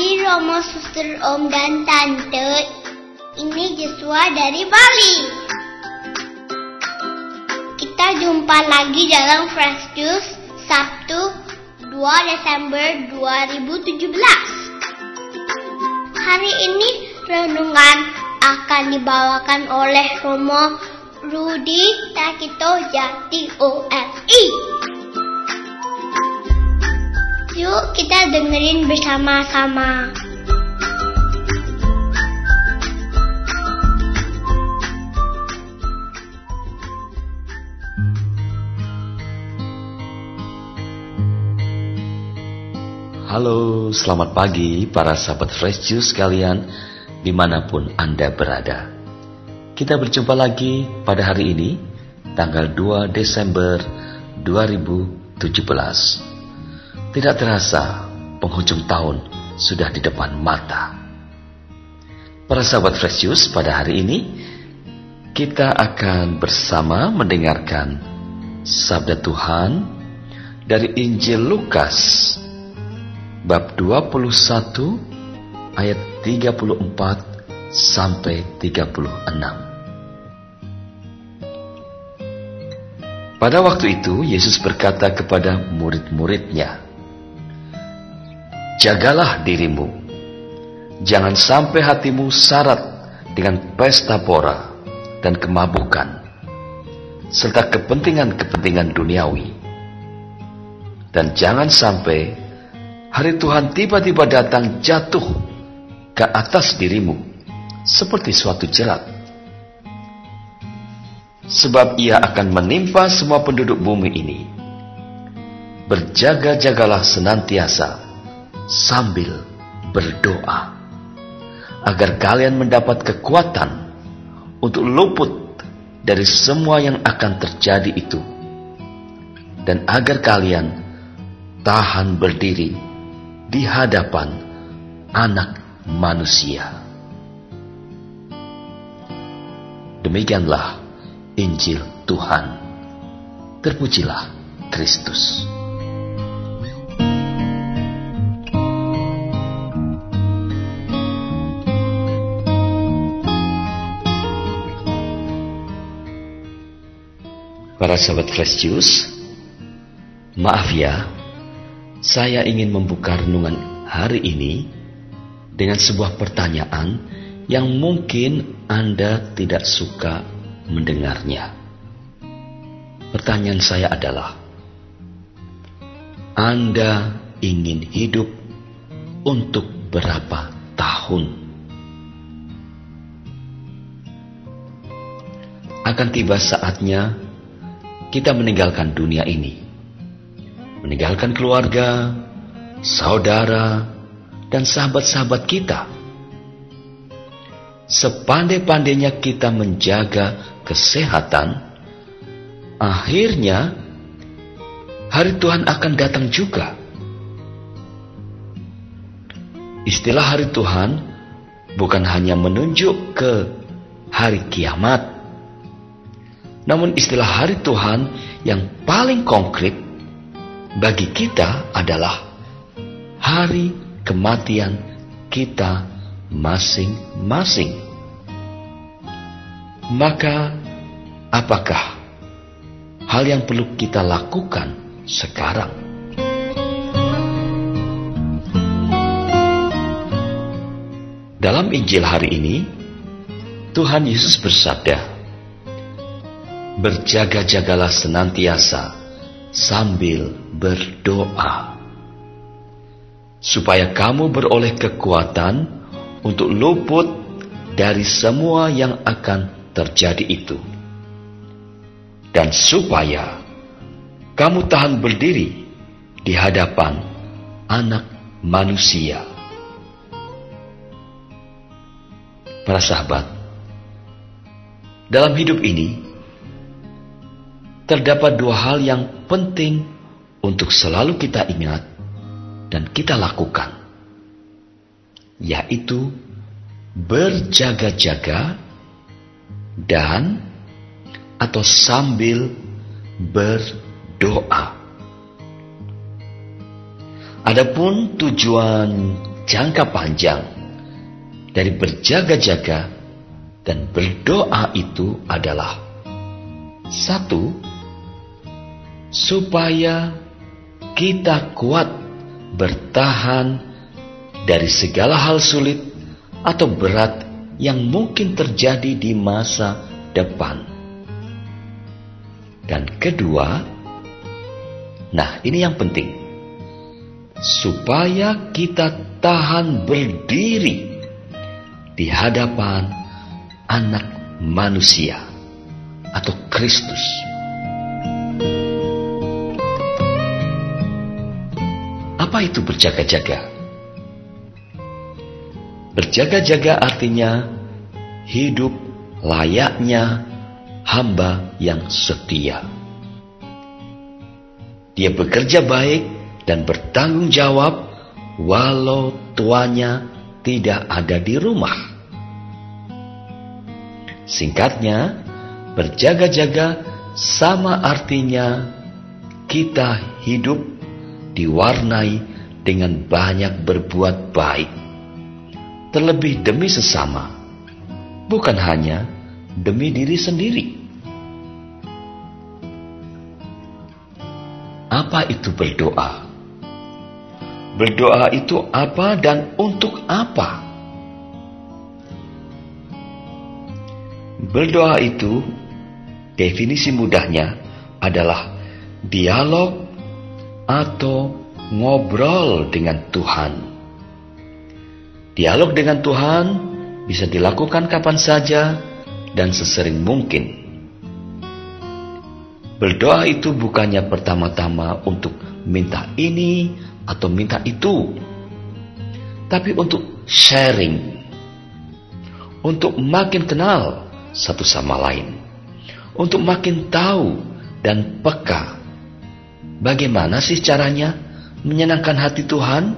pagi Romo, Suster, Om, dan Tante. Ini Joshua dari Bali. Kita jumpa lagi dalam Fresh Juice Sabtu 2 Desember 2017. Hari ini renungan akan dibawakan oleh Romo Rudi Takito Jati OFI. Yuk kita dengerin bersama-sama. Halo, selamat pagi para sahabat Fresh Juice sekalian, dimanapun Anda berada. Kita berjumpa lagi pada hari ini, tanggal 2 Desember 2017. Tidak terasa, penghujung tahun sudah di depan mata. Para sahabat Fresh Juice, pada hari ini kita akan bersama mendengarkan Sabda Tuhan dari Injil Lukas bab 21 ayat 34 sampai 36. Pada waktu itu Yesus berkata kepada murid-muridnya, "Jagalah dirimu, jangan sampai hatimu syarat dengan pesta pora dan kemabukan, serta kepentingan-kepentingan duniawi. Dan jangan sampai hari Tuhan tiba-tiba datang jatuh ke atas dirimu seperti suatu jerat. Sebab ia akan menimpa semua penduduk bumi ini. Berjaga-jagalah senantiasa sambil berdoa, agar kalian mendapat kekuatan untuk luput dari semua yang akan terjadi itu, dan agar kalian tahan berdiri di hadapan Anak Manusia." Demikianlah Injil Tuhan. Terpujilah Kristus. Para sahabat Fresh Juice, maaf ya, saya ingin membuka renungan hari ini dengan sebuah pertanyaan yang mungkin Anda tidak suka mendengarnya. Pertanyaan saya adalah, Anda ingin hidup untuk berapa tahun? Akan tiba saatnya kita meninggalkan dunia ini, meninggalkan keluarga, saudara, dan sahabat-sahabat kita. Sepandai-pandainya kita menjaga kesehatan, akhirnya hari Tuhan akan datang juga. Istilah hari Tuhan bukan hanya menunjuk ke hari kiamat, namun istilah hari Tuhan yang paling konkret bagi kita adalah hari kematian kita masing-masing. Maka, apakah hal yang perlu kita lakukan sekarang? Dalam Injil hari ini, Tuhan Yesus bersabda, "Berjaga-jagalah senantiasa sambil berdoa, supaya kamu beroleh kekuatan untuk luput dari semua yang akan terjadi itu, dan supaya kamu tahan berdiri di hadapan Anak Manusia." Para sahabat, dalam hidup ini terdapat dua hal yang penting untuk selalu kita ingat dan kita lakukan, yaitu berjaga-jaga dan atau sambil berdoa. Adapun tujuan jangka panjang dari berjaga-jaga dan berdoa itu adalah: satu, supaya kita kuat bertahan dari segala hal sulit atau berat yang mungkin terjadi di masa depan. Dan kedua, nah ini yang penting, supaya kita tahan berdiri di hadapan Anak Manusia atau Kristus. Apa itu berjaga-jaga? Berjaga-jaga artinya hidup layaknya hamba yang setia. Dia bekerja baik dan bertanggung jawab walau tuannya tidak ada di rumah. Singkatnya, berjaga-jaga sama artinya kita hidup diwarnai dengan banyak berbuat baik, terlebih demi sesama, bukan hanya demi diri sendiri. Apa itu berdoa? Berdoa itu apa dan untuk apa? Berdoa itu, definisi mudahnya adalah dialog atau ngobrol dengan Tuhan. Dialog dengan Tuhan bisa dilakukan kapan saja dan sesering mungkin. Berdoa itu bukannya pertama-tama untuk minta ini atau minta itu, tapi untuk sharing, untuk makin kenal satu sama lain, untuk makin tahu dan peka bagaimana sih caranya menyenangkan hati Tuhan,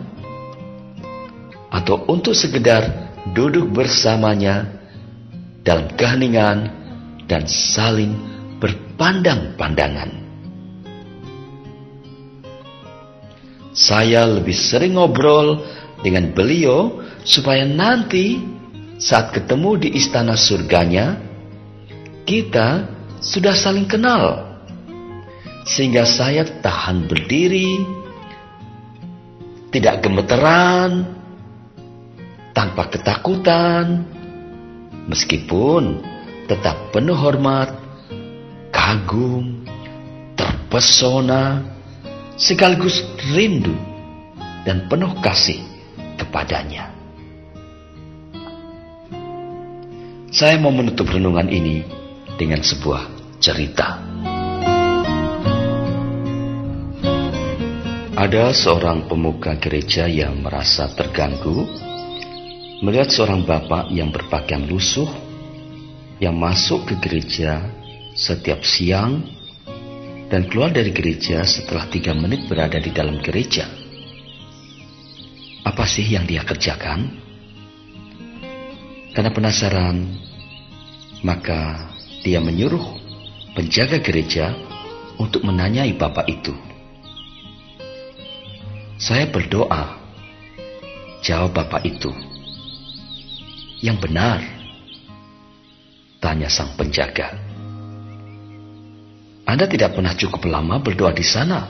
atau untuk sekedar duduk bersamanya dalam keheningan dan saling berpandang-pandangan. Saya lebih sering ngobrol dengan beliau supaya nanti saat ketemu di istana surganya, kita sudah saling kenal, sehingga saya tahan berdiri, tidak gemeteran, tanpa ketakutan, meskipun tetap penuh hormat, kagum, terpesona, sekaligus rindu dan penuh kasih kepadanya. Saya mau menutup renungan ini dengan sebuah cerita. Ada seorang pemuka gereja yang merasa terganggu melihat seorang bapak yang berpakaian lusuh yang masuk ke gereja setiap siang dan keluar dari gereja setelah 3 menit berada di dalam gereja. Apa sih yang dia kerjakan? Karena penasaran, maka dia menyuruh penjaga gereja untuk menanyai bapak itu. Saya berdoa, jawab bapak itu. Yang benar, tanya sang penjaga. Anda tidak pernah cukup lama berdoa di sana?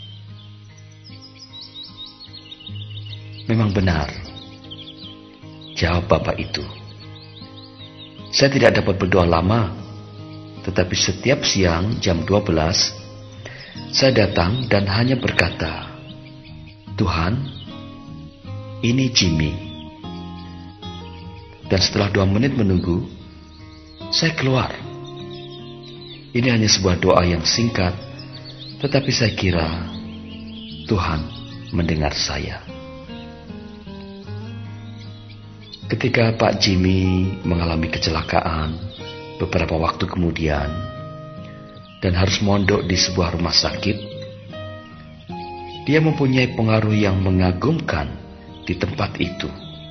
Memang benar, jawab bapak itu. Saya tidak dapat berdoa lama, tetapi setiap siang jam 12, saya datang dan hanya berkata, Tuhan, ini Jimmy. Dan setelah 2 menit menunggu, saya keluar. Ini hanya sebuah doa yang singkat, tetapi saya kira Tuhan mendengar saya. Ketika Pak Jimmy mengalami kecelakaan beberapa waktu kemudian dan harus mondok di sebuah rumah sakit, dia mempunyai pengaruh yang mengagumkan di tempat itu.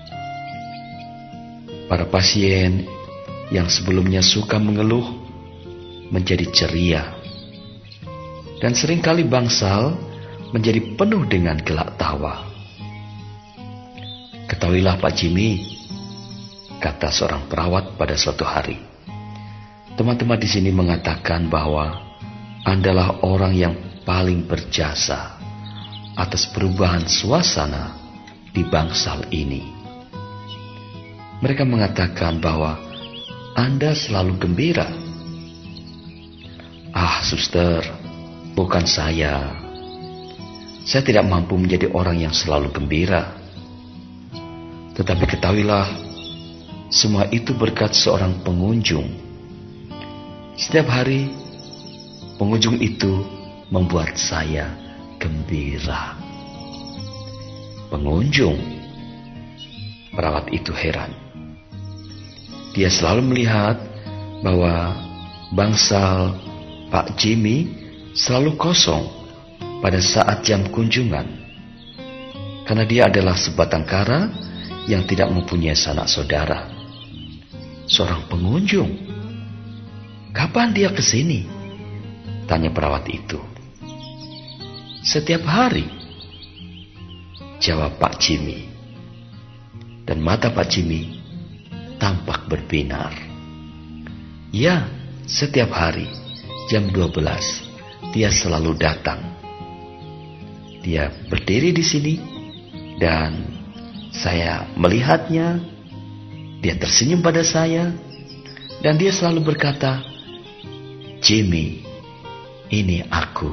Para pasien yang sebelumnya suka mengeluh menjadi ceria, dan seringkali bangsal menjadi penuh dengan gelak tawa. Ketahuilah Pak Jimmy, kata seorang perawat pada suatu hari. Teman-teman di sini mengatakan bahwa Andalah orang yang paling berjasa atas perubahan suasana di bangsal ini. Mereka mengatakan bahwa Anda selalu gembira. Ah, suster, bukan saya. Saya tidak mampu menjadi orang yang selalu gembira. Tetapi ketahuilah, semua itu berkat seorang pengunjung. Setiap hari, pengunjung itu membuat saya gembira. Pengunjung, perawat itu heran. Dia selalu melihat bahwa bangsal Pak Jimmy selalu kosong pada saat jam kunjungan. Karena dia adalah sebatang kara yang tidak mempunyai sanak saudara. Seorang pengunjung. Kapan dia ke sini? Tanya perawat itu. Setiap hari, jawab Pak Jimmy. Dan mata Pak Jimmy tampak berbinar. Ya, setiap hari, jam 12, dia selalu datang. Dia berdiri di sini, dan saya melihatnya. Dia tersenyum pada saya, dan dia selalu berkata, Jimmy, ini aku.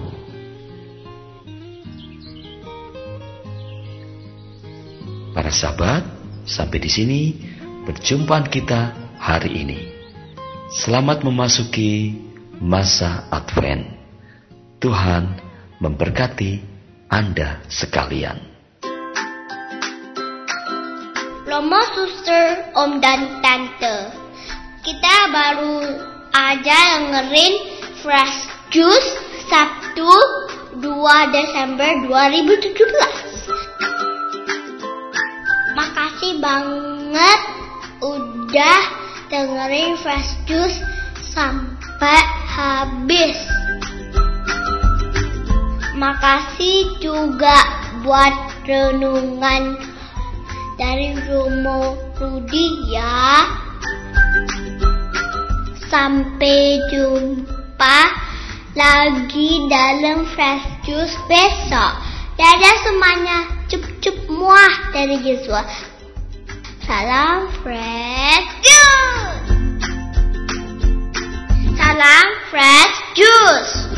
Para sahabat, sampai di sini perjumpaan kita hari ini. Selamat memasuki masa Advent. Tuhan memberkati Anda sekalian. Romo, suster, om dan tante, kita baru aja dengerin Fresh Juice Sabtu 2 Desember 2017. Makasih banget udah dengerin Fresh Juice sampai habis. Makasih juga buat renungan dari Romo Rudi ya. Sampai jumpa lagi dalam Fresh Juice besok. Dadah semuanya. Cup-cup muah dari Yesua. Salam Fresh Juice. Salam Fresh Juice.